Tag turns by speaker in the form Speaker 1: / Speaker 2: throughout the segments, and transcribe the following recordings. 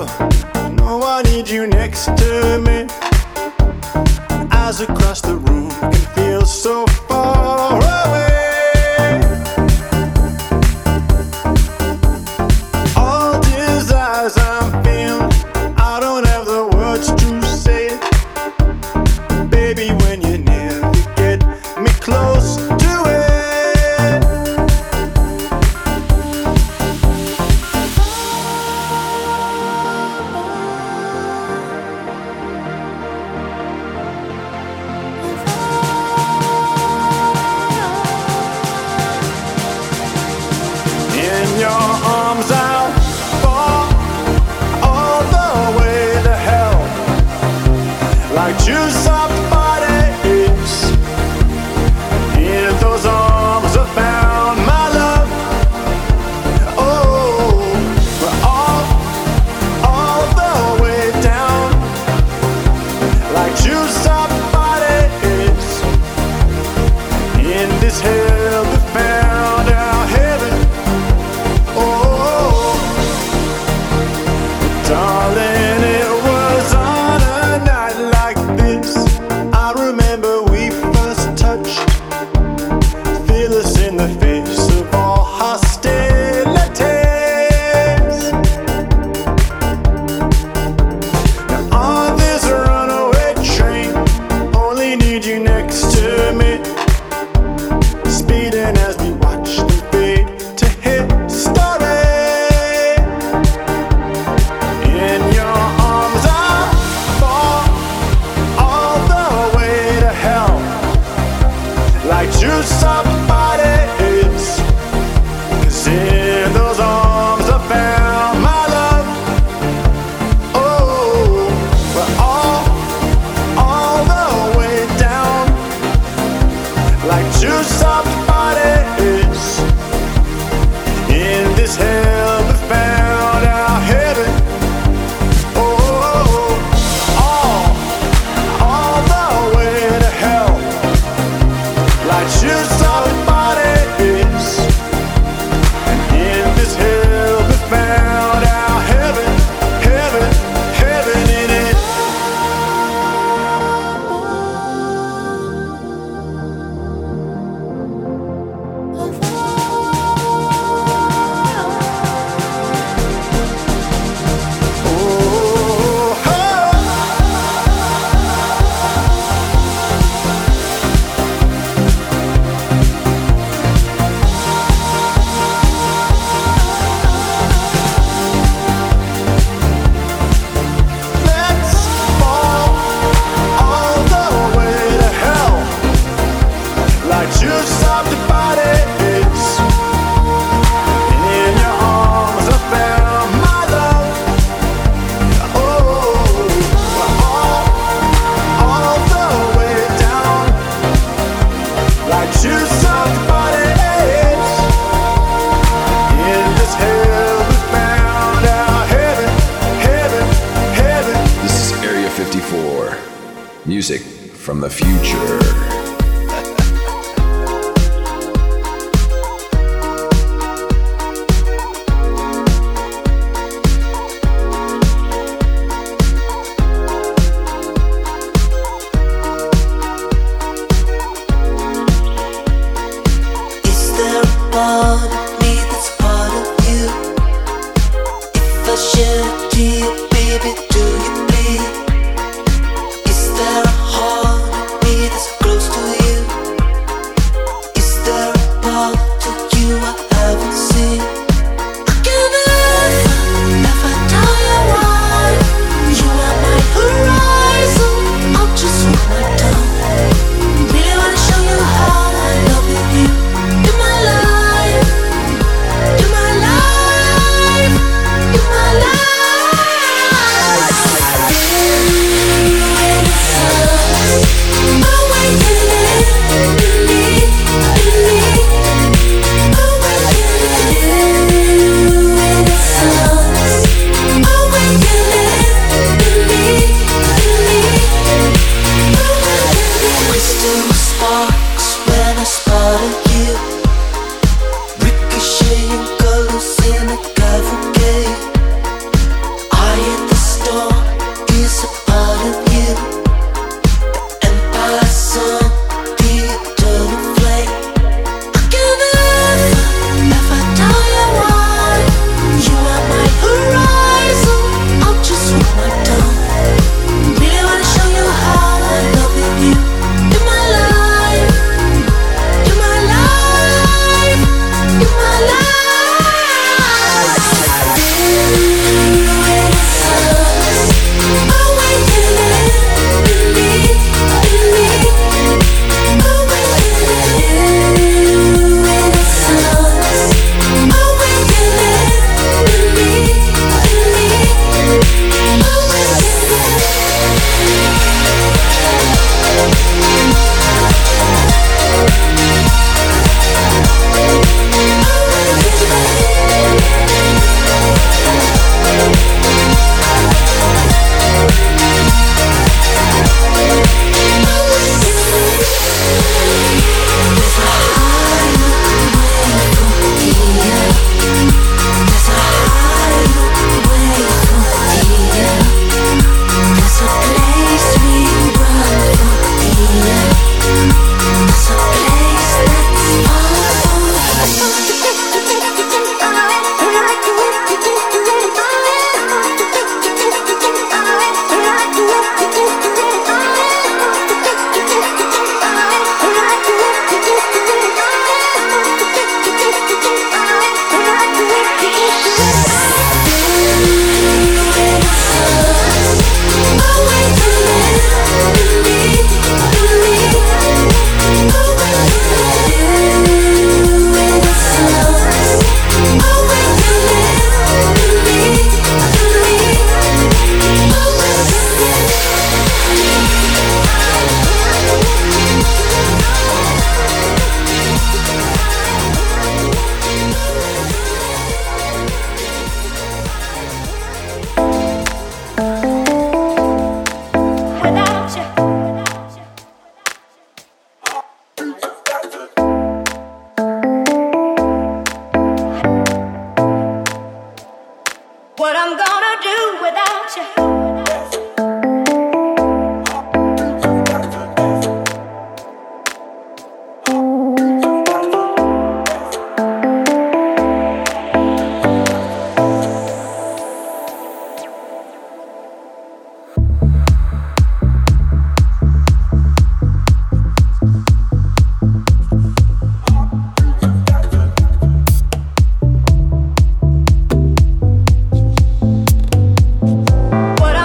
Speaker 1: No, I need you next to me. Eyes across the room can feel so far away. All desires I'm feeling, I don't have the words to say it. Baby, when you're near, you get me close to it. In your arms I'll fall all the way to hell, like juice up bodies. In those arms I found my love. Oh, we're all the way down, like juice up bodies. In this hell we found our heaven. Oh, darling, it was on a night like this. I remember we first touched. Feel us in the face of all hostilities. Now on this runaway train, only need you next to me. Speeding as we watch the fade to history. In your arms I fall all the way to hell, like juice up bodies. 'Cause in those arms I found my love. Oh, we're all the way down, like juice up bodies. In this hell we found our heaven. Oh, all the way to hell, like juice up bodies. In this hell we found our heaven, heaven, heaven in it. Let's fall all the way to hell, like juice up the bodies. In your arms I found my love. Oh, all the way down, like juice up the bodies. In this hell we found our heaven, heaven, heaven.
Speaker 2: This is Area 54. Music from the future.
Speaker 3: Is there a part of me that's part of you? If I shed a tear, baby, do you bleed? Is there a heart of me that's close
Speaker 4: What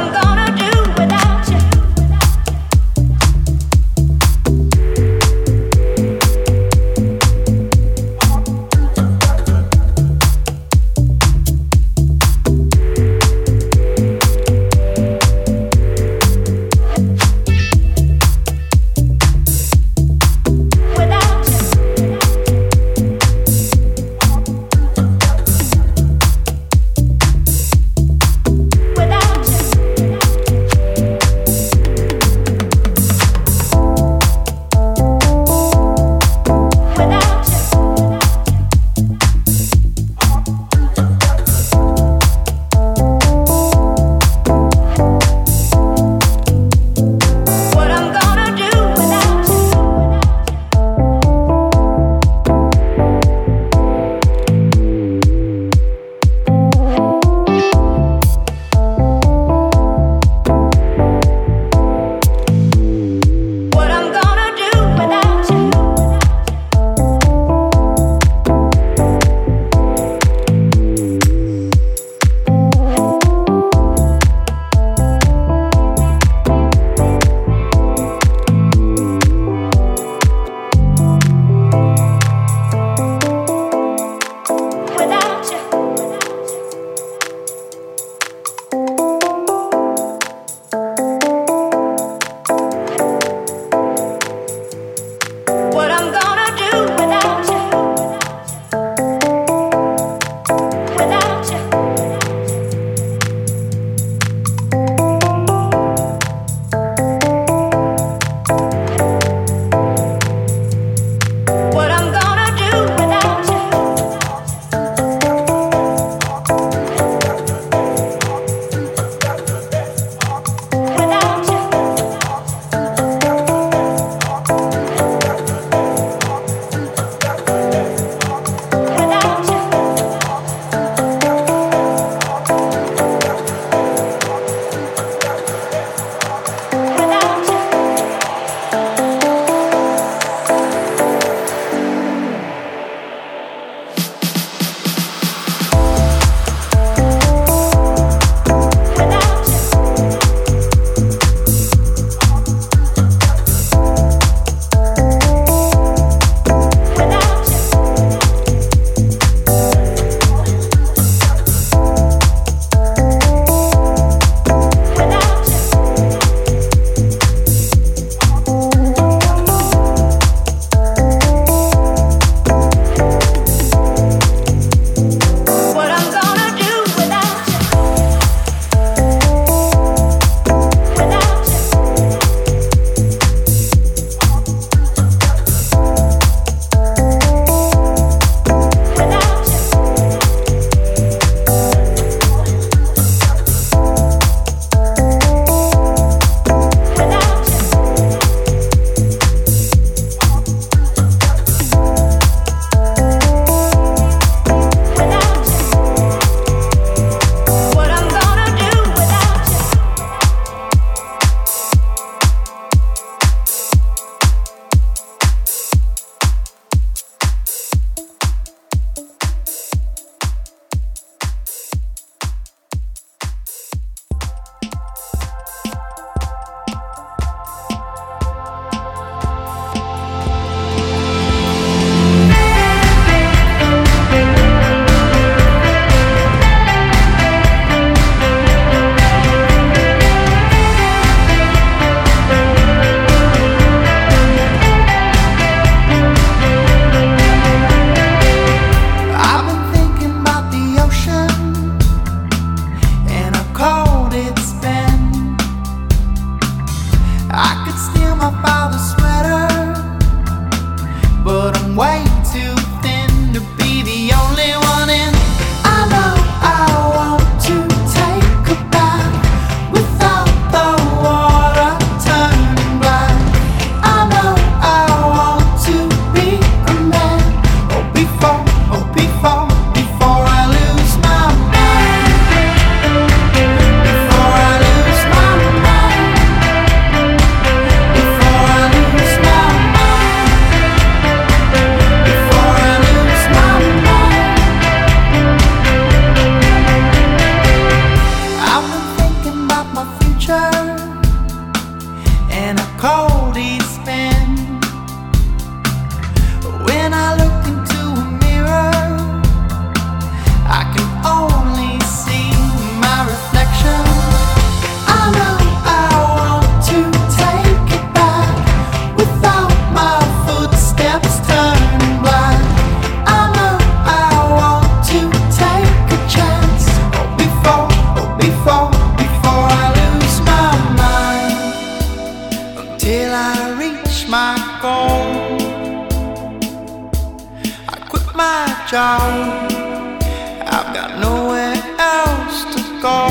Speaker 4: down. I've got nowhere else to go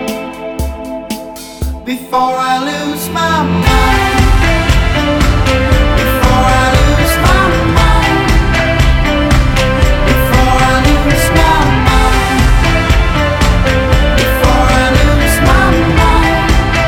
Speaker 4: before I lose my mind. Before I lose my mind. Before I lose my mind. Before I lose my mind.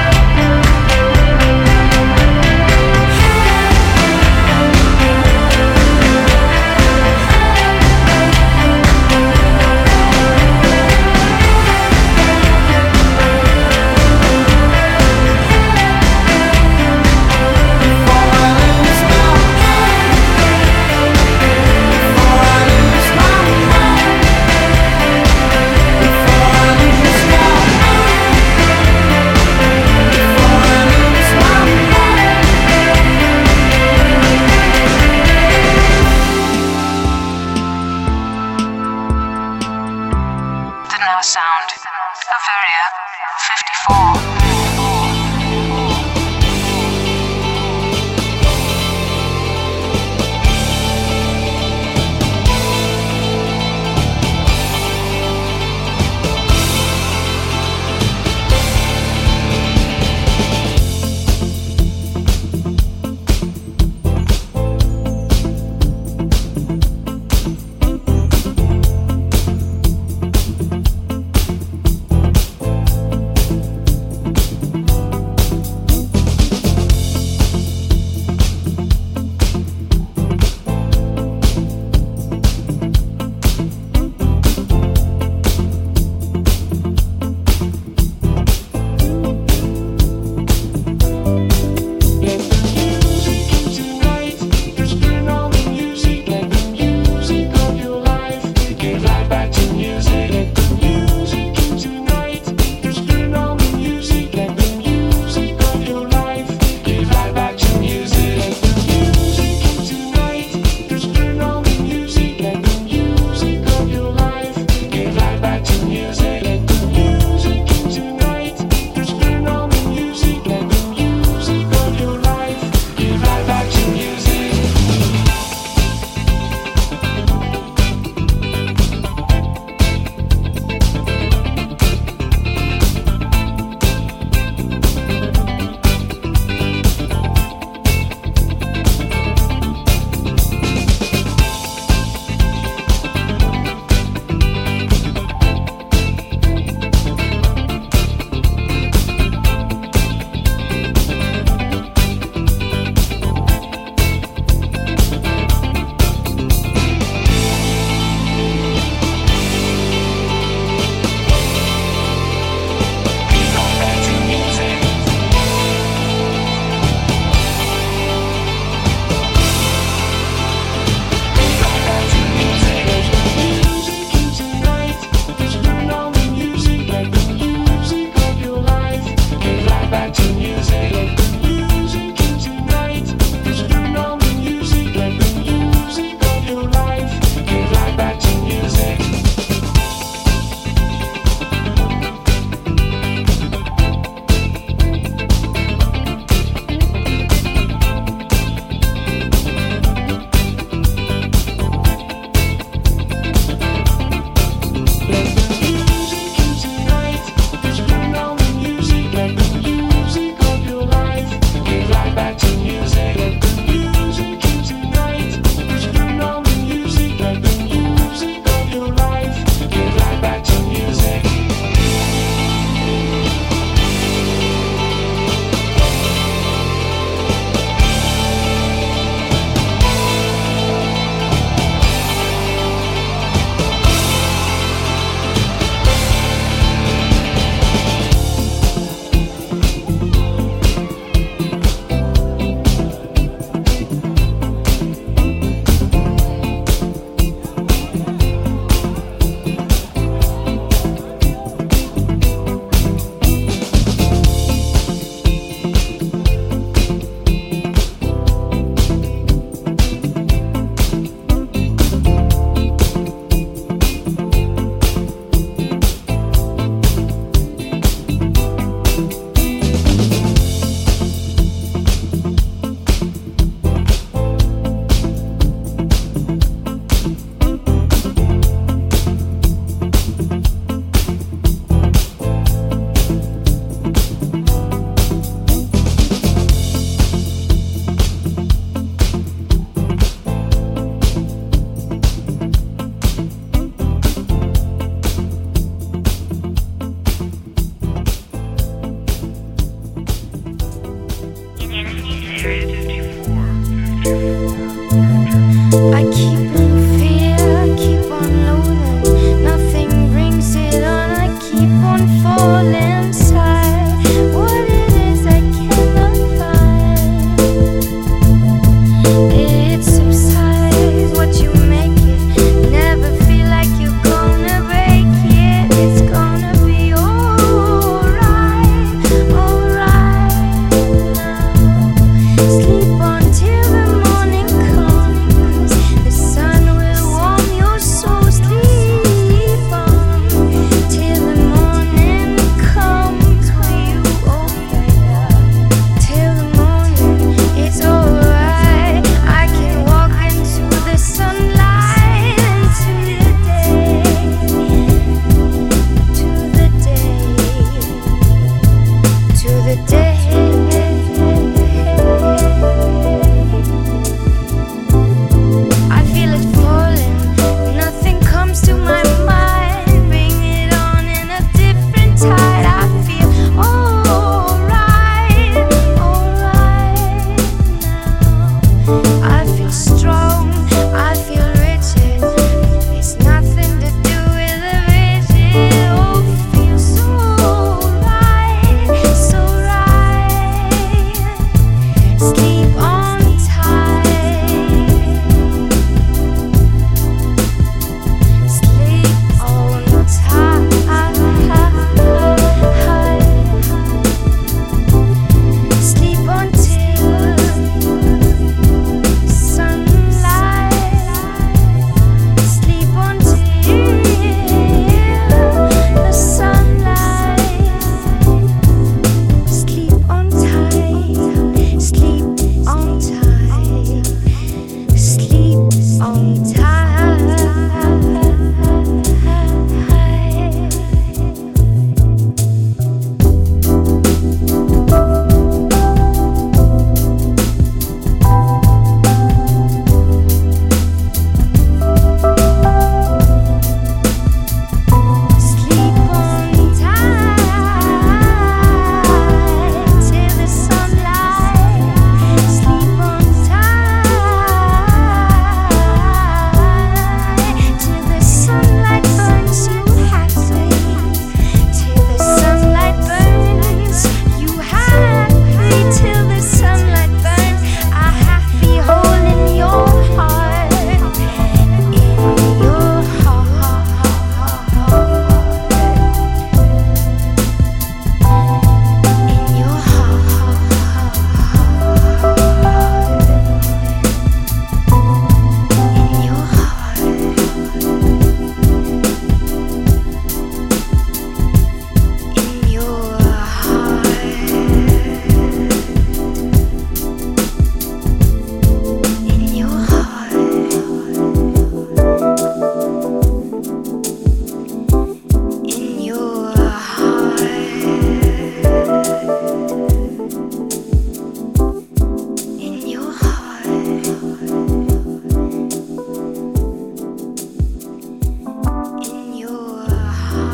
Speaker 5: Sound Bavaria 54.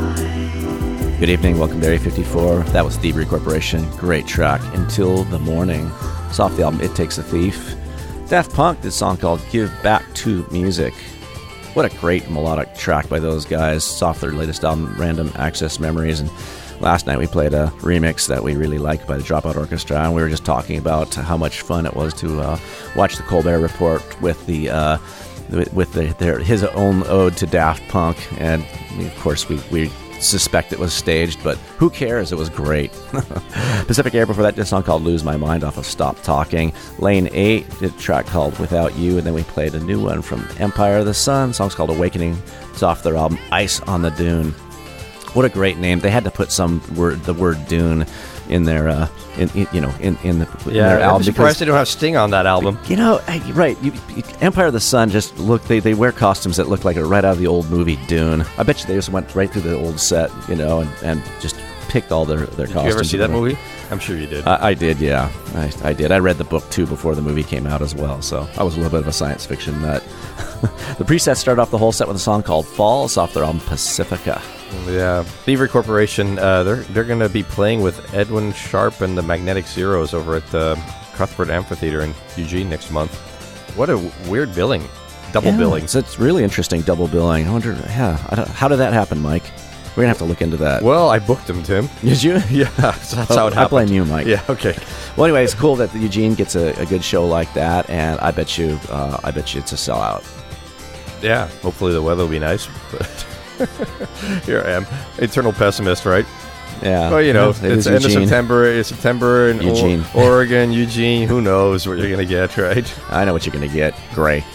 Speaker 6: Good evening, welcome to Area 54. That was Thievery Corporation. Great track, Until the Morning. It's off the album It Takes a Thief. Daft Punk did a song called Give Back to Music. What a great melodic track by those guys. It's off their latest album, Random Access Memories. And last night we played a remix that we really like by the Dropout Orchestra, and we were just talking about how much fun it was to watch the Colbert Report with the his own ode to Daft Punk. And of course we suspect it was staged, but who cares? It was great. Pacific Air before that did a song called Lose My Mind off of Stop Talking. Lane 8 did a track called Without You, and then we played a new one from Empire of the Sun. The song's called Awakening. It's off their album Ice on the Dune. What a great name. They had to put the word Dune in their in their album.
Speaker 7: I'm surprised they don't have Sting on that album.
Speaker 6: You know, right? Empire of the Sun just look. They wear costumes that look like it right out of the old movie Dune. I bet you they just went right through the old set, and just picked all their costumes.
Speaker 7: Did you ever see that movie? I'm sure you did.
Speaker 6: I did, yeah. I did. I read the book too before the movie came out as well, so I was a little bit of a science fiction nut. The preset started off the whole set with a song called Falls off their album Pacifica.
Speaker 7: Yeah, Thievery Corporation. They're going to be playing with Edwin Sharp and the Magnetic Zeros over at the Cuthbert Amphitheater in Eugene next month. What a weird billing, double billing.
Speaker 6: So it's really interesting, double billing. I wonder, how did that happen, Mike? We're going to have to look into that.
Speaker 7: Well, I booked them, Tim.
Speaker 6: Did you?
Speaker 7: Yeah, so that's how it happened.
Speaker 6: I blame you, Mike.
Speaker 7: Yeah, okay.
Speaker 6: Well, anyway, it's cool that Eugene gets a good show like that, and I bet you it's a sellout.
Speaker 7: Yeah, hopefully the weather will be nice. But here I am, eternal pessimist, right?
Speaker 6: Yeah.
Speaker 7: Well,
Speaker 6: it's
Speaker 7: end of September. It's September in
Speaker 6: Eugene.
Speaker 7: Oregon, Eugene. Who knows what you're going to get, right?
Speaker 6: I know what you're going to get. Gray.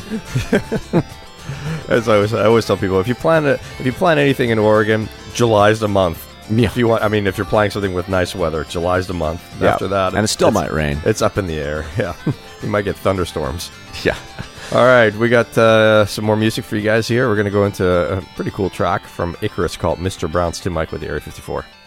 Speaker 7: As I always tell people, if you plan anything in Oregon, July's the month.
Speaker 6: Yeah.
Speaker 7: If you're planning something with nice weather, July's the month.
Speaker 6: Yeah.
Speaker 7: After that,
Speaker 6: and it still might rain.
Speaker 7: It's up in the air. Yeah, you might get thunderstorms.
Speaker 6: Yeah.
Speaker 7: All right, we got some more music for you guys here. We're going to go into a pretty cool track from Icarus called Mr. Brown's to Mike with the Area 54.